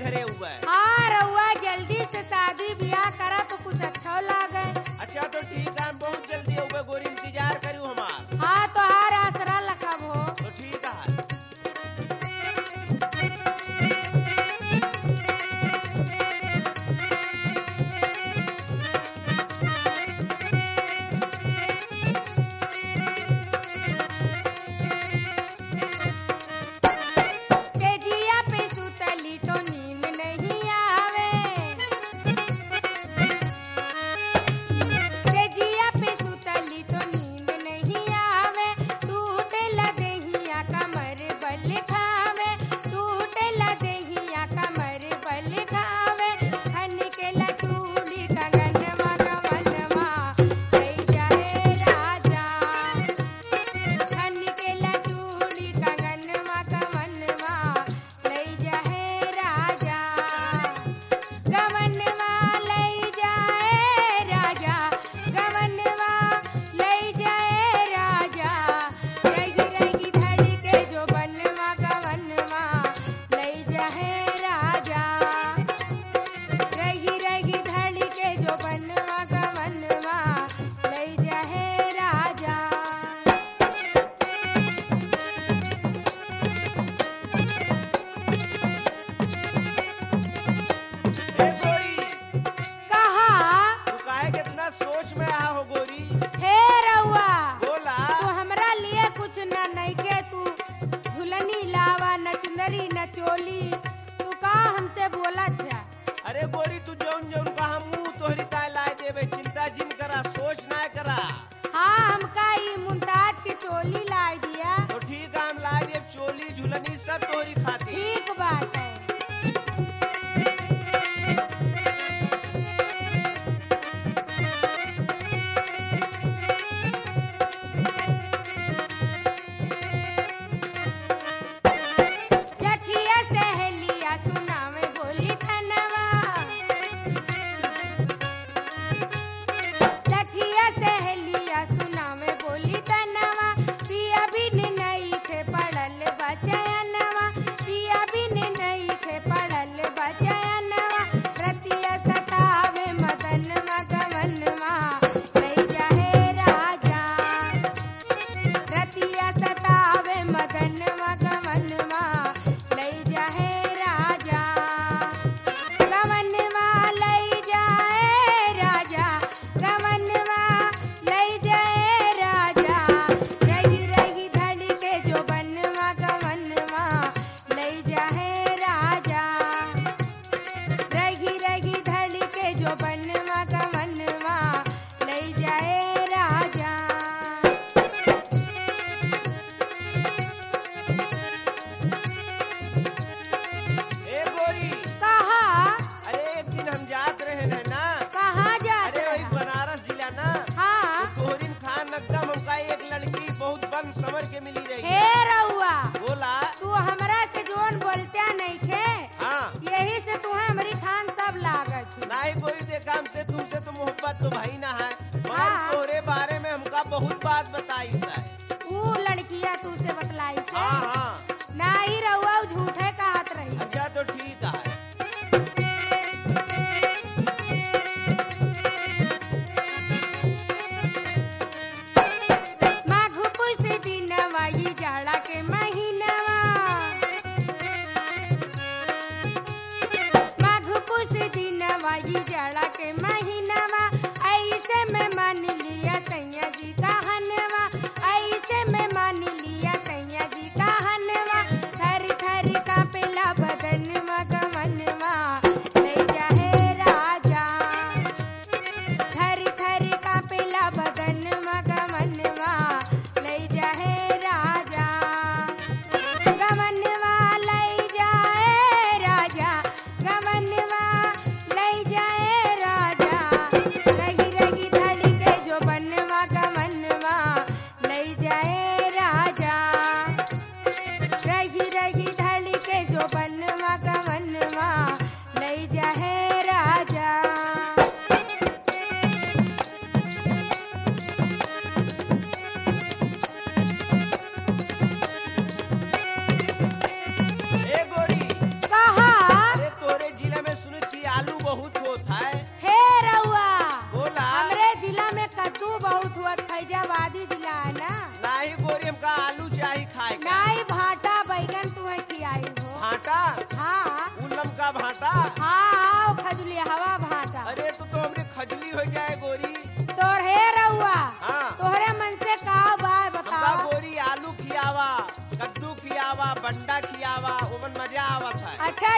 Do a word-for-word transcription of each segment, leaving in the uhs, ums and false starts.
घरे हुआ है। हाँ रउआ जल्दी से शादी ब्याह करा तो कुछ अच्छा लागे। अच्छा तो ठीक है, हम बहुत जल्दी हुए गोरी, इंतजार करू हमार। हाँ तो हार आसरा लखब हो। तो ठीक है। सेजिया पे सुतली तो नींद नहीं आवे। सेजिया पे सुतली तो नींद नहीं आवे। टूटे लदेहिया कमर बल खावे। टूटे लदेहिया कमर बल खावे। हन के लचूली कंगनवा कमनवा ले जाए राजा। हन के लचूली कंगनवा कमनवा ले जाए राजा। गमनवा ले जाए राजा। गमनवा ले जाए राजा। रही रही धड़ी के जो बनवा गमनवा ले जाए राजा। रही रही धड़ी के जो बनवा गमनवा ले जाए राजा। ए गोरी, कहा तू काहे कितना सोच में आ हो गोरी? हे रउआ बोला। तू हमरा लिए कुछ न नइखे। तू झुलनी लावा न चुंदरी न चोली। तू का हमसे बोला था। अरे गोरी, तू जौन जौन कहा मुंह तोहरी ताय लाए देवे, चिंता जिन करा, सोच ना करा। हाँ हमका ई मुमताज की चोली ला दिया। तो ठीक है, हम लाए देव चोली झुलनी सब तोहरी खातिर। ठीक बात है। सखिया सहेलिया सुनावे बोली खनवा। सखिया सहेलिया सुनावे बोली तनवा। पिया बिन नई खे पड़ल बचयनवा। पिया बिन नई खे पड़ल बचयनवा। रतिया सतावे मदनवा गमनवा ले जाए राजा। रतिया सतावे मदनवा गमनवा ले जाए राजा। गमनवा ले जाए राजा। गमनवा ले जाए राजा। रही रही धड़ी के जो बनवा गमनवा ले जाए राजा। रही रही धड़ी के जो बनवा गमनवा ले जाए राजा। ए गोरी, कहा अरे एक दिन हम जात रहे न ना, कहाँ जात अरे वही रहा? बनारस जिला ना, हाँ तोहरीन खान एकदम हमका एक लड़की बहुत बन समझ के मिली रही। हे रउआ बोला। तू हमरा से जोन बोलते नहीं थे। हाँ, यही से तू हमारी खान सब लागत। नहीं कोई देखा हमसे, तुमसे तो मोहब्बत तो भाई ना है, मगर हाँ। तोहरे बारे में हमका बहुत बात बताई है। ऊ लड़किया तू से बतलाई से। हाँ हाँ, नहीं रउआ ऊ झूठे कहत रही। अच्छा तो ठीक है। माघ पुस दिनवा ई जाड़ा के महीनवा। माघ पुस दिनवा ई जाड़ा के महीनवा। ऐसे में मान लिया सैया जी कहनवा।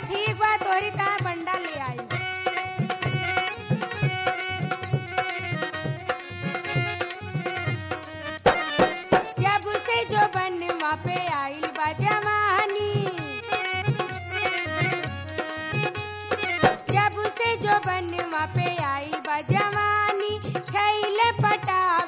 ठीक बा तोहरी ता बंडा ले आई। जब से जो बनवा पे आइल बा जवानी, जब से जो बनवा पे आइल बा जवानी, छैल पटा